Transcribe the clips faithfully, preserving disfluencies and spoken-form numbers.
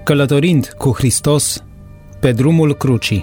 Călătorind cu Hristos pe drumul crucii.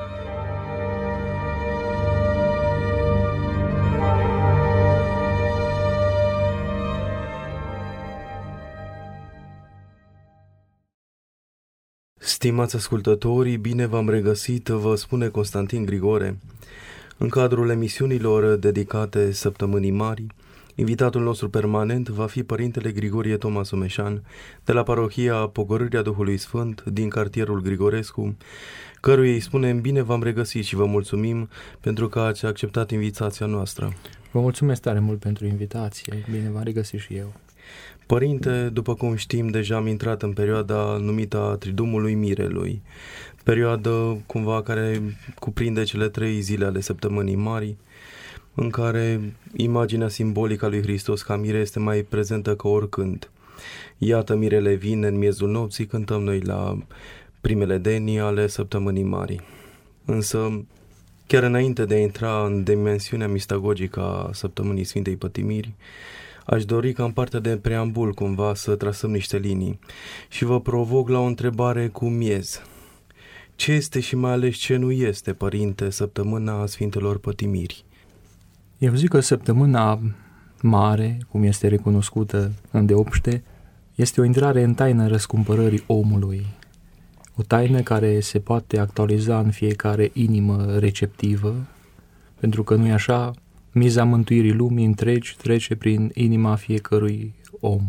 Stimați ascultătorii, bine v-am regăsit, vă spune Constantin Grigore. În cadrul emisiunilor dedicate Săptămânii Mari, invitatul nostru permanent va fi Părintele Grigorie Toma Someșan, de la parohia Pogorârea Duhului Sfânt din cartierul Grigorescu, căruia îi spunem bine v-am regăsit și vă mulțumim pentru că ați acceptat invitația noastră. Vă mulțumesc tare mult pentru invitație, bine v-am regăsit și eu. Părinte, după cum știm, deja am intrat în perioada numită a Tridumului Mirelui, perioadă cumva care cuprinde cele trei zile ale Săptămânii Mari, în care imaginea simbolică a lui Hristos ca mire este mai prezentă ca oricând. Iată, mirele vine în miezul nopții, cântăm noi la primele denii ale Săptămânii Mari. Însă, chiar înainte de a intra în dimensiunea mistagogică a Săptămânii Sfintei Pătimiri, aș dori ca în partea de preambul cumva să trasăm niște linii și vă provoc la o întrebare cu miez. Ce este și mai ales ce nu este, Părinte, Săptămâna Sfintelor Pătimiri? Eu zic că Săptămâna Mare, cum este recunoscută îndeopște, este o intrare în taina răscumpărării omului. O taină care se poate actualiza în fiecare inimă receptivă, pentru că nu-i așa, miza mântuirii lumii întregi trece prin inima fiecărui om.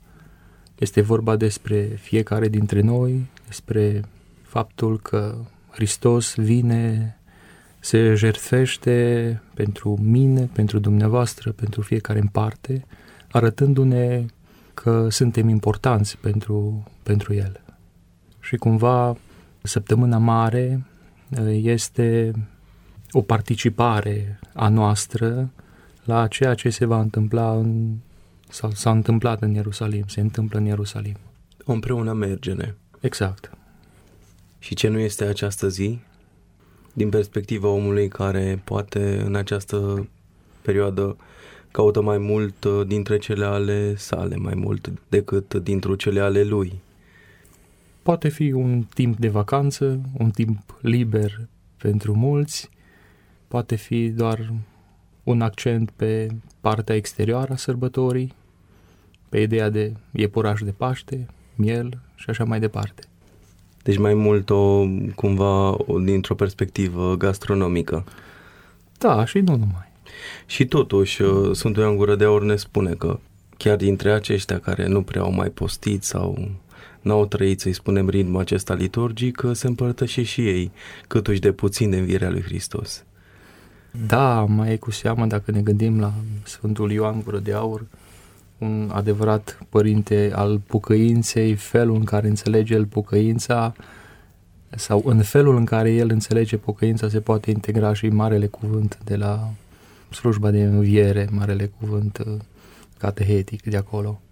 Este vorba despre fiecare dintre noi, despre faptul că Hristos vine, se jertfește pentru mine, pentru dumneavoastră, pentru fiecare în parte, arătându-ne că suntem importanți pentru, pentru El. Și cumva Săptămâna Mare este o participare a noastră la ceea ce se va întâmpla în, sau s-a întâmplat în Ierusalim, se întâmplă în Ierusalim. O împreună mergere. Exact. Și ce nu este această zi? Din perspectiva omului care poate în această perioadă caută mai mult dintre cele ale sale, mai mult decât dintre cele ale lui. Poate fi un timp de vacanță, un timp liber pentru mulți, poate fi doar un accent pe partea exterioară a sărbătorii, pe ideea de iepuraș de Paște, miel și așa mai departe. Deci mai mult o, cumva o, dintr-o perspectivă gastronomică. Da, și nu numai. Și totuși Sfântul Ioan Gură de Aur ne spune că chiar dintre aceștia care nu prea au mai postit sau n-au trăit, să-i spunem, ritmul acesta liturgic, se împărtășește și ei câtuși de puțin de învierea lui Hristos. Da, mai e cu seamă dacă ne gândim la Sfântul Ioan Gură de Aur, un adevărat părinte al pocăinței, felul în care înțelege el pocăința sau în felul în care el înțelege pocăința se poate integra și marele cuvânt de la slujba de înviere, marele cuvânt catehetic de acolo.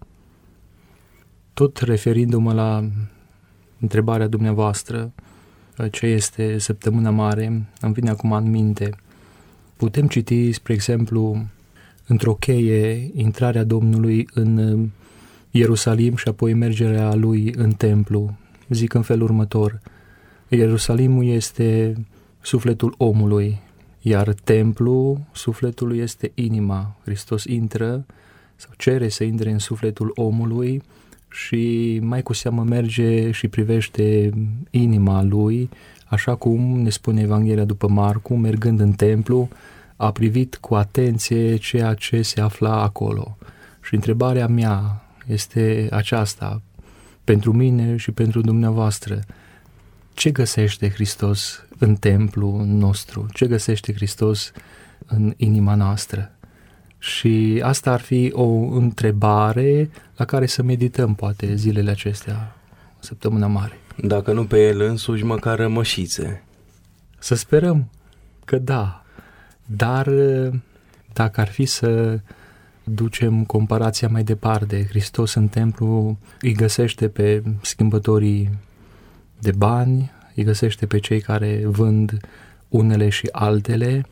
Tot referindu-mă la întrebarea dumneavoastră, ce este Săptămâna Mare, îmi vine acum în minte. Putem citi, spre exemplu, într-o cheie, intrarea Domnului în Ierusalim și apoi mergerea Lui în templu. Zic în felul următor: Ierusalimul este sufletul omului, iar templul sufletului este inima. Hristos intră sau cere să intre în sufletul omului și mai cu seamă merge și privește inima Lui, așa cum ne spune Evanghelia după Marcu, mergând în templu, a privit cu atenție ceea ce se afla acolo. Și întrebarea mea este aceasta, pentru mine și pentru dumneavoastră: ce găsește Hristos în templul nostru? Ce găsește Hristos în inima noastră? Și asta ar fi o întrebare la care să medităm poate zilele acestea, Săptămâna Mare. Dacă nu pe El însuși, măcar rămășițe. Să sperăm că da, dar dacă ar fi să ducem comparația mai departe, Hristos în templu îi găsește pe schimbătorii de bani, îi găsește pe cei care vând unele și altele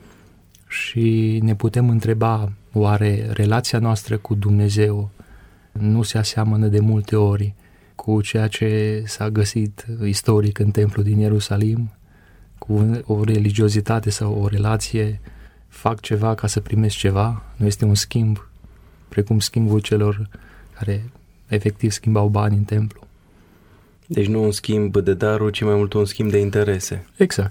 și ne putem întreba, oare relația noastră cu Dumnezeu nu se aseamănă de multe ori cu cu ceea ce s-a găsit istoric în templul din Ierusalim, cu o religiozitate sau o relație, fac ceva ca să primesc ceva, nu este un schimb, precum schimbul celor care efectiv schimbau bani în templu. Deci nu un schimb de daruri, ci mai mult un schimb de interese. Exact.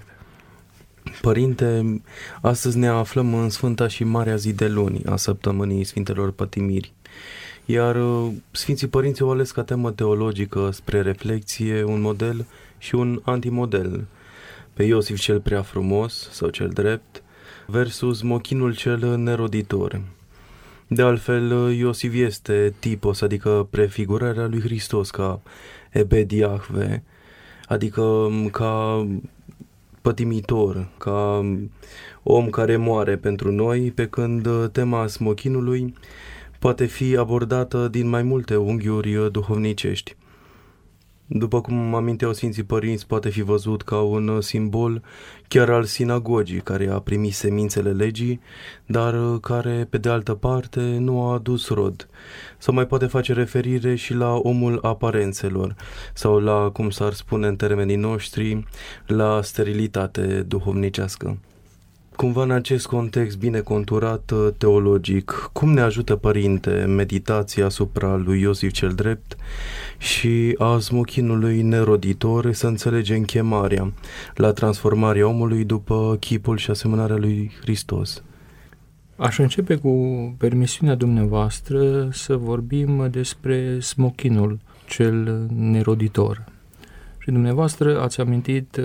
Părinte, astăzi ne aflăm în Sfânta și Marea Zi de luni a săptămânii Sfintelor Pătimiri, iar Sfinții Părinți au ales ca temă teologică spre reflexie un model și un antimodel, pe Iosif cel prea frumos sau cel drept versus mochinul cel neroditor. De altfel, Iosif este tipos, adică prefigurarea lui Hristos ca Ebed Iahve, adică ca pătimitor, ca om care moare pentru noi, pe când tema smochinului poate fi abordată din mai multe unghiuri duhovnicești. După cum aminteau Sfinții Părinți, poate fi văzut ca un simbol chiar al sinagogii, care a primit semințele legii, dar care, pe de altă parte, nu a adus rod. Sau mai poate face referire și la omul aparențelor, sau la, cum s-ar spune în termenii noștri, la sterilitate duhovnicească. Cumva în acest context bine conturat teologic, cum ne ajută, Părinte, meditația asupra lui Iosif cel drept și a smochinului neroditor să înțelegem chemarea la transformarea omului după chipul și asemănarea lui Hristos? Aș începe cu permisiunea dumneavoastră să vorbim despre smochinul cel neroditor. Și dumneavoastră ați amintit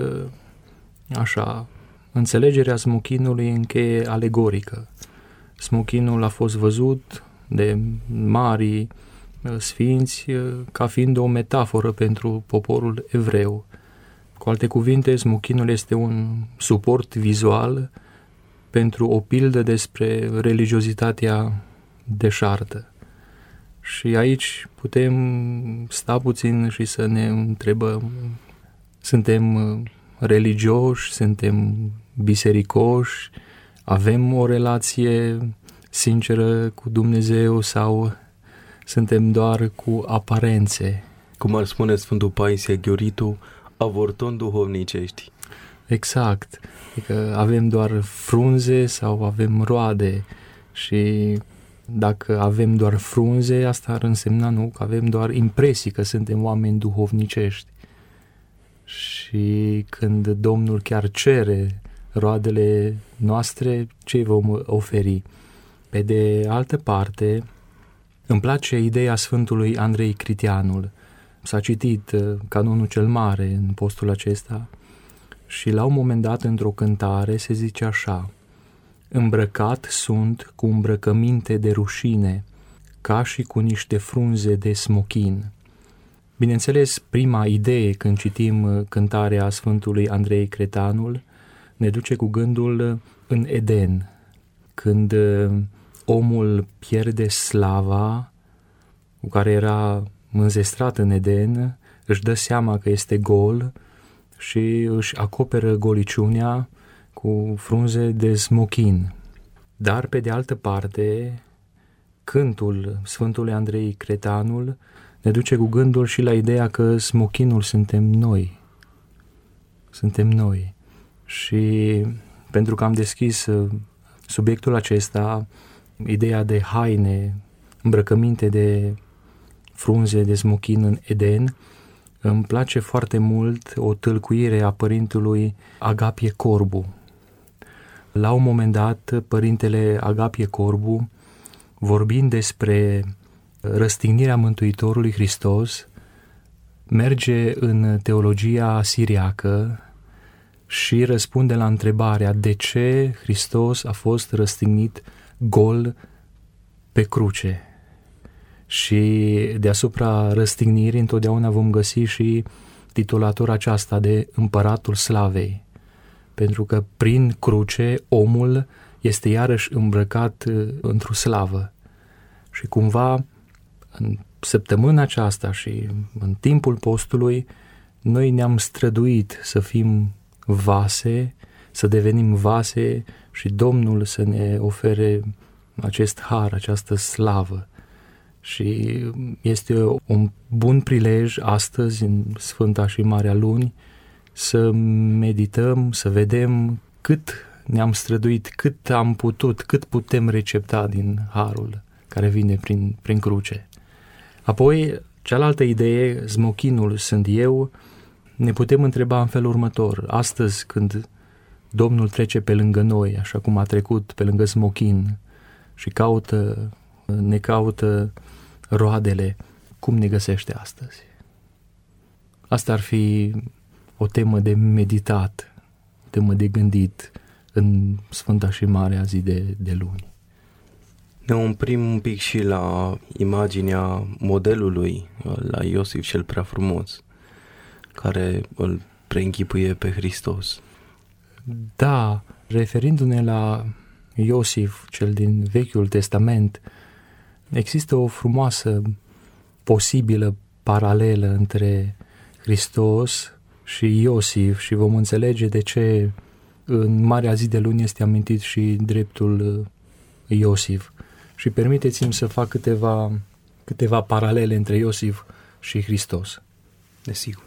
așa, înțelegerea smochinului încheie alegorică. Smochinul a fost văzut de mari sfinți ca fiind o metaforă pentru poporul evreu. Cu alte cuvinte, smochinul este un suport vizual pentru o pildă despre religiozitatea deșartă. Și aici putem sta puțin și să ne întrebăm, suntem religioși, suntem bisericoși, avem o relație sinceră cu Dumnezeu sau suntem doar cu aparențe? Cum ar spune Sfântul Paisie Ghioritu, avorton duhovnicești. Exact. Adică avem doar frunze sau avem roade și dacă avem doar frunze, asta ar însemna, nu, că avem doar impresii că suntem oameni duhovnicești. Și când Domnul chiar cere roadele noastre, ce vom oferi? Pe de altă parte, îmi place ideea Sfântului Andrei Critianul. S-a citit Canonul cel Mare în postul acesta și la un moment dat, într-o cântare, se zice așa: îmbrăcat sunt cu îmbrăcăminte de rușine, ca și cu niște frunze de smochin. Bineînțeles, prima idee când citim cântarea Sfântului Andrei Cretanul ne duce cu gândul în Eden, când omul pierde slava cu care era înzestrat în Eden, își dă seama că este gol și își acoperă goliciunea cu frunze de smochin. Dar, pe de altă parte, cântul Sfântului Andrei Cretanul ne duce cu gândul și la ideea că smochinul suntem noi. Suntem noi. Și pentru că am deschis subiectul acesta, ideea de haine, îmbrăcăminte de frunze de smochin în Eden, îmi place foarte mult o tâlcuire a părintelui Agapie Corbu. La un moment dat, părintele Agapie Corbu, vorbind despre răstignirea Mântuitorului Hristos, merge în teologia siriacă și răspunde la întrebarea de ce Hristos a fost răstignit gol pe cruce. Și deasupra răstignirii întotdeauna vom găsi și titulatura aceasta de Împăratul Slavei, pentru că prin cruce omul este iarăși îmbrăcat într-o slavă. Și cumva în săptămâna aceasta și în timpul postului noi ne-am străduit să fim vase, să devenim vase și Domnul să ne ofere acest har, această slavă. Și este un bun prilej astăzi, în Sfânta și Marea Luni, să medităm, să vedem cât ne-am străduit, cât am putut, cât putem recepta din harul care vine prin, prin cruce. Apoi, cealaltă idee, smochinul sunt eu, ne putem întreba în felul următor. Astăzi, când Domnul trece pe lângă noi, așa cum a trecut pe lângă smochin și caută, ne caută roadele, cum ne găsește astăzi? Asta ar fi o temă de meditat, o temă de gândit în Sfânta și Marea zi de, de luni. Ne oprim un pic și la imaginea modelului, la Iosif cel prea frumos, care îl preînchipuie pe Hristos. Da, referindu-ne la Iosif, cel din Vechiul Testament, există o frumoasă posibilă paralelă între Hristos și Iosif și vom înțelege de ce în Marea zi de luni este amintit și dreptul Iosif. Și permiteți-mi să fac câteva, câteva paralele între Iosif și Hristos. Desigur.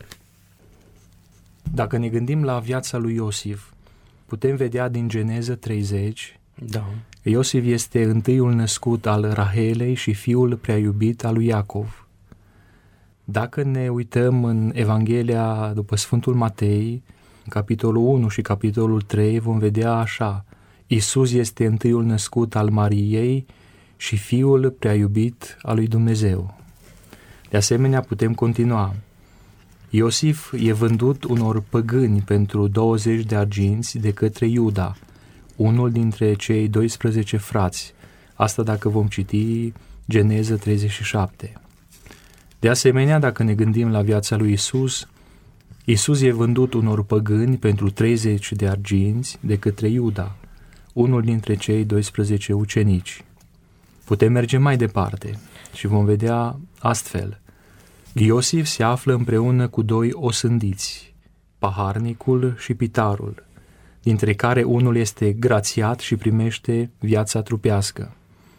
Dacă ne gândim la viața lui Iosif, putem vedea din Geneză treizeci, da. Iosif este întâiul născut al Rahelei și fiul prea iubit al lui Iacov. Dacă ne uităm în Evanghelia după Sfântul Matei, în capitolul unu și capitolul trei, vom vedea așa: Iisus este întâiul născut al Mariei și fiul prea iubit al lui Dumnezeu. De asemenea, putem continua. Iosif e vândut unor păgâni pentru douăzeci de arginți de către Iuda, unul dintre cei doisprezece frați. Asta dacă vom citi Geneză treizeci și șapte. De asemenea, dacă ne gândim la viața lui Iisus, Iisus e vândut unor păgâni pentru treizeci de arginți de către Iuda, unul dintre cei doisprezece ucenici. Putem merge mai departe și vom vedea astfel. Iosif se află împreună cu doi osândiți, paharnicul și pitarul, dintre care unul este grațiat și primește viața trupească.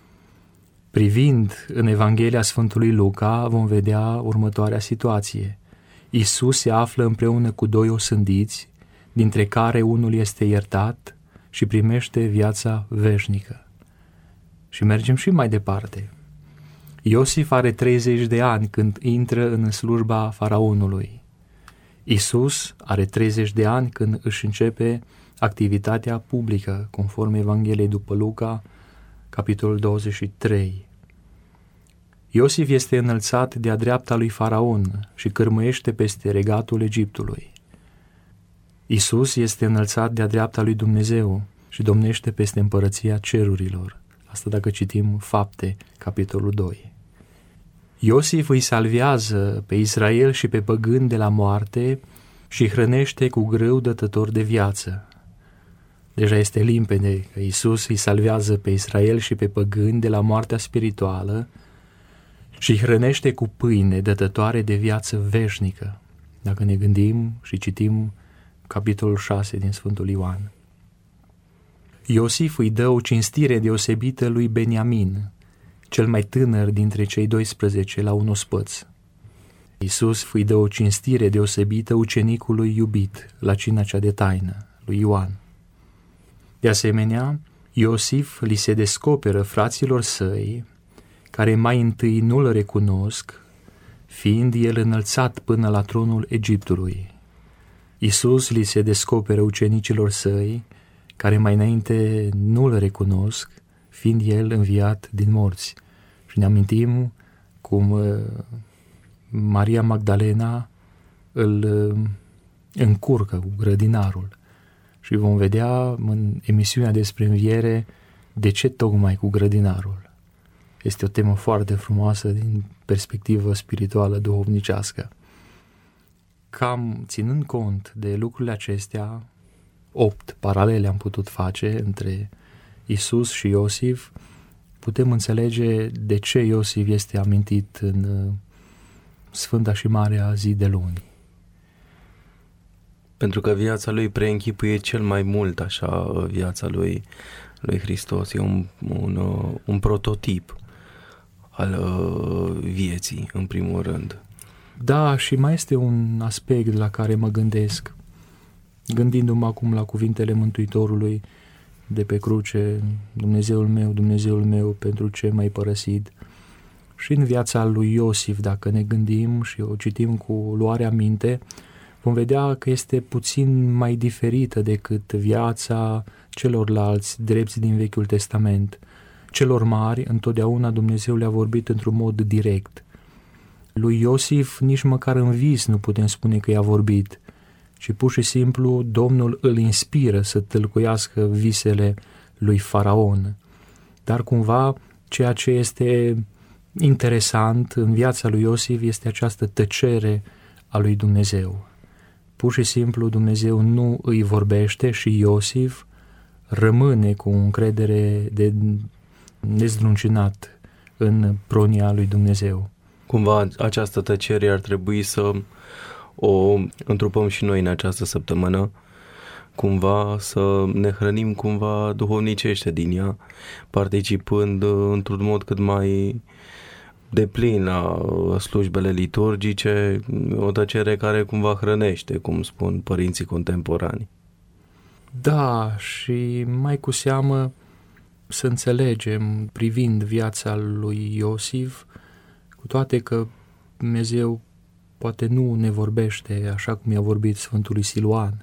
Privind în Evanghelia Sfântului Luca, vom vedea următoarea situație. Iisus se află împreună cu doi osândiți, dintre care unul este iertat și primește viața veșnică. Și mergem și mai departe. Iosif are treizeci de ani când intră în slujba faraonului. Iisus are treizeci de ani când își începe activitatea publică, conform Evangheliei după Luca, capitolul douăzeci și trei. Iosif este înălțat de-a dreapta lui Faraon și cârmăiește peste regatul Egiptului. Iisus este înălțat de-a dreapta lui Dumnezeu și domnește peste împărăția cerurilor. Asta dacă citim Fapte, capitolul doi. Iosif îi salvează pe Israel și pe păgâni de la moarte și hrănește cu grâu dătător de viață. Deja este limpede că Iisus îi salvează pe Israel și pe păgâni de la moartea spirituală și hrănește cu pâine dătătoare de viață veșnică, dacă ne gândim și citim capitolul șase din Sfântul Ioan. Iosif îi dă o cinstire deosebită lui Beniamin, cel mai tânăr dintre cei doisprezece, la un ospăț. Iisus îi dă o cinstire deosebită ucenicului iubit la cina cea de taină, lui Ioan. De asemenea, Iosif li se descoperă fraților săi, care mai întâi nu-l recunosc, fiind el înălțat până la tronul Egiptului. Iisus li se descoperă ucenicilor săi, care mai înainte nu-l recunosc, fiind el înviat din morți. Și ne amintim cum Maria Magdalena îl încurcă cu grădinarul. Și vom vedea în emisiunea despre înviere de ce tocmai cu grădinarul. Este o temă foarte frumoasă din perspectivă spirituală, duhovnicească. Cam ținând cont de lucrurile acestea, opt paralele am putut face între Iisus și Iosif, putem înțelege de ce Iosif este amintit în Sfânta și Marea zi de luni. Pentru că viața lui preînchipuie cel mai mult așa viața lui, lui Hristos. E un, un, un prototip al uh, vieții, în primul rând. Da, și mai este un aspect la care mă gândesc, gândindu-mă acum la cuvintele Mântuitorului de pe cruce: Dumnezeul meu, Dumnezeul meu, pentru ce m-ai părăsit? Și în viața lui Iosif, dacă ne gândim și o citim cu luarea minte, vom vedea că este puțin mai diferită decât viața celorlalți drepți din Vechiul Testament. Celor mari, întotdeauna Dumnezeu le-a vorbit într-un mod direct. Lui Iosif nici măcar în vis nu putem spune că i-a vorbit, ci pur și simplu Domnul îl inspiră să tâlcuiască visele lui Faraon. Dar cumva ceea ce este interesant în viața lui Iosif este această tăcere a lui Dumnezeu. Pur și simplu Dumnezeu nu îi vorbește și Iosif rămâne cu o încredere de nezdruncinat în pronia lui Dumnezeu. Cumva această tăcere ar trebui să o întrupăm și noi în această săptămână, cumva să ne hrănim cumva duhovnicește din ea, participând într-un mod cât mai deplin la slujbele liturgice, o tăcere care cumva hrănește, cum spun părinții contemporani. Da, și mai cu seamă să înțelegem, privind viața lui Iosif, cu toate că Dumnezeu poate nu ne vorbește așa cum i-a vorbit Sfântului Siluan,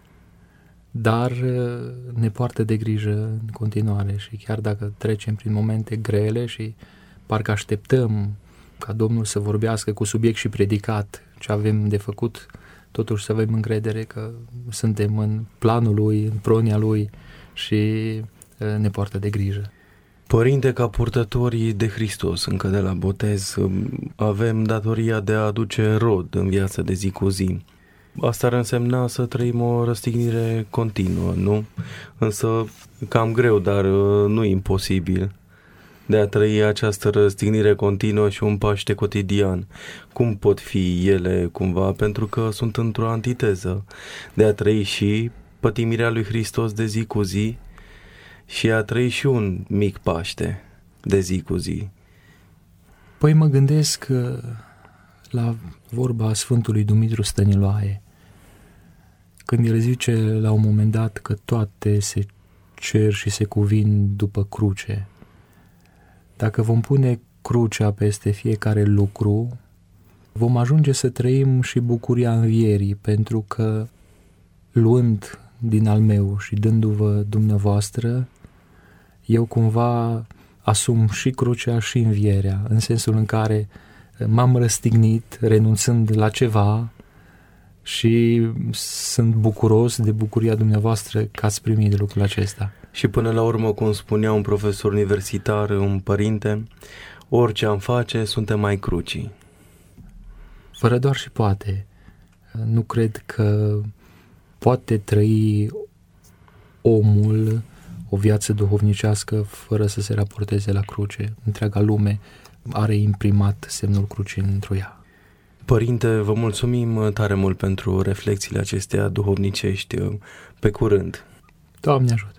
dar ne poartă de grijă în continuare și chiar dacă trecem prin momente grele și parcă așteptăm ca Domnul să vorbească cu subiect și predicat ce avem de făcut, totuși să avem încredere că suntem în planul Lui, în pronia Lui și ne poartă de grijă. Părinte, ca purtătorii de Hristos, încă de la botez, avem datoria de a aduce rod în viața de zi cu zi. Asta ar însemna să trăim o răstignire continuă, nu? Însă cam greu, dar nu imposibil, de a trăi această răstignire continuă și un Paște cotidian. Cum pot fi ele, cumva, pentru că sunt într-o antiteză, de a trăi și pătimirea lui Hristos de zi cu zi și a trăi și un mic Paște de zi cu zi. Păi mă gândesc la vorba Sfântului Dumitru Stăniloae, când el zice la un moment dat că toate se cer și se cuvin după cruce. Dacă vom pune crucea peste fiecare lucru, vom ajunge să trăim și bucuria învierii, pentru că luând din al meu și dându-vă dumneavoastră, eu cumva asum și crucea și învierea, în sensul în care m-am răstignit renunțând la ceva și sunt bucuros de bucuria dumneavoastră că ați primit de lucrul acesta. Și până la urmă, cum spunea un profesor universitar, un părinte, orice am face, suntem mai crucii. Fără doar și poate. Nu cred că poate trăi omul o viață duhovnicească fără să se raporteze la cruce. Întreaga lume are imprimat semnul crucii într-o ea. Părinte, vă mulțumim tare mult pentru reflexiile acestea duhovnicești. Pe curând! Doamne ajută!